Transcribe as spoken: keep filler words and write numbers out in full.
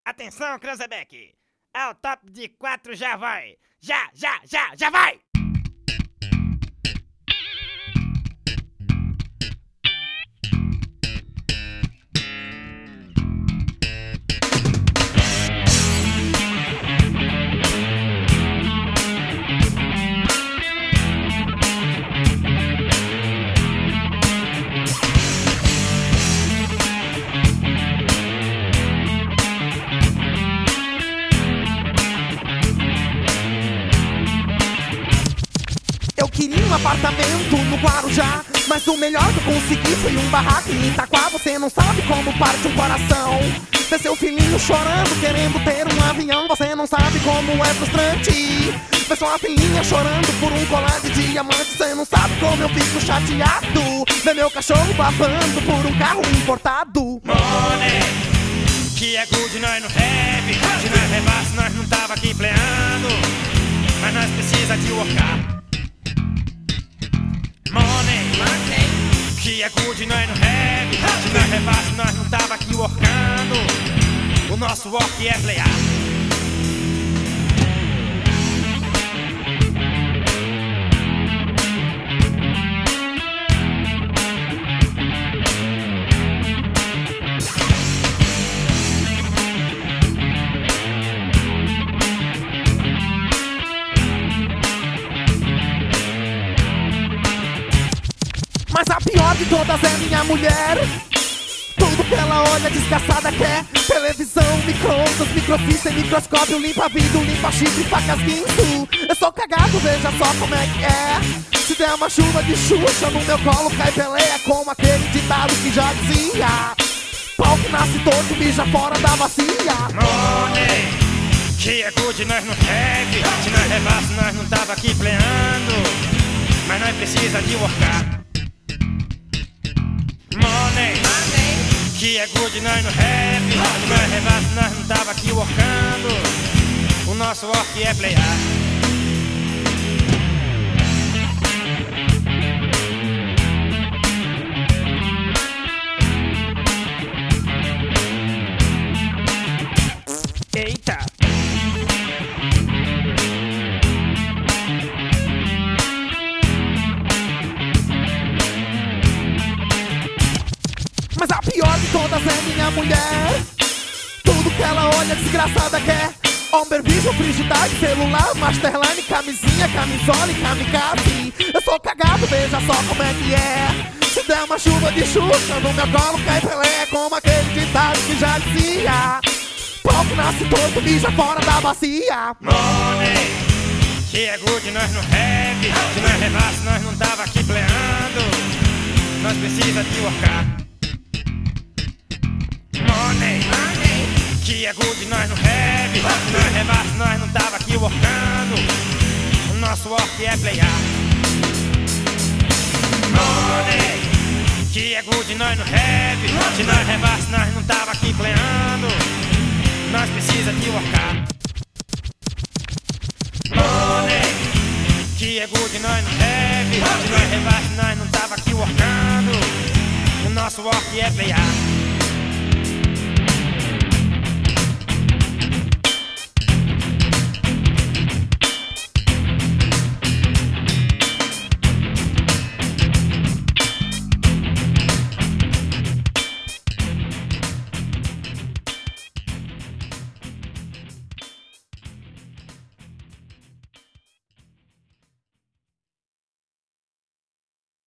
Atenção, Cranzebeck! Ao top de quatro já vai! Já, já, já, já vai! Eu queria um apartamento no Guarujá, mas o melhor que eu consegui foi um barraco em Itaquá. Você não sabe como parte um coração ver seu filhinho chorando, querendo ter um avião. Você não sabe como é frustrante ver sua filhinha chorando por um colar de diamante. Você não sabe como eu fico chateado ver meu cachorro babando por um carro importado. Money, que é good, nós não heavy. Se nós rebasse, nós não tava aqui pleando, mas nós precisa de workar. Money, money, que é good, nós não heavy. Se nós rebasse, nós não tava aqui workando. O nosso work é playar. Mas a pior de todas é minha mulher. Tudo que ela olha desgraçada quer: televisão, micro-ondas, microfície, microscópio, limpa-vidro, limpa-chifre, facas, guinso. Eu sou cagado, veja só como é que é. Se der uma chuva de Xuxa no meu colo cai peleia, como aquele ditado que já dizia: pau que nasce torto, mija fora da bacia. Money, que é good, nós não heavy. Se nós rebasse, nós não tava aqui pleando, mas nós precisa de workar. Money, money, que é good, nós no heavy. Se nós rebasse, nós não tava aqui workando. O nosso work é playar. Eita! Mas a pior de todas é minha mulher. Tudo que ela olha desgraçada quer: Homber Vision, frigidaire, celular, masterline, camisinha, camisola e kamikaze. Eu sou cagado, veja só como é que é. Se der uma chuva de Xuxa no meu colo cai Pelé, como aquele ditado que já dizia: pau que nasce torto, mija fora da bacia. Money, que é good, nós no heavy. Se nós rebasse, nós não tava aqui pleando, nós precisa de workar. Money, money, que é good, nós no heavy. Se nós rebasse, nós não tava aqui workando. O nosso work é playar. Money, que é good, nós no heavy. Se nós rebasse, nós não tava aqui pleando, nós precisa de workar. Money, que é good, nós no heavy. Se nós rebasse, nós não tava aqui workando. O nosso work é playar.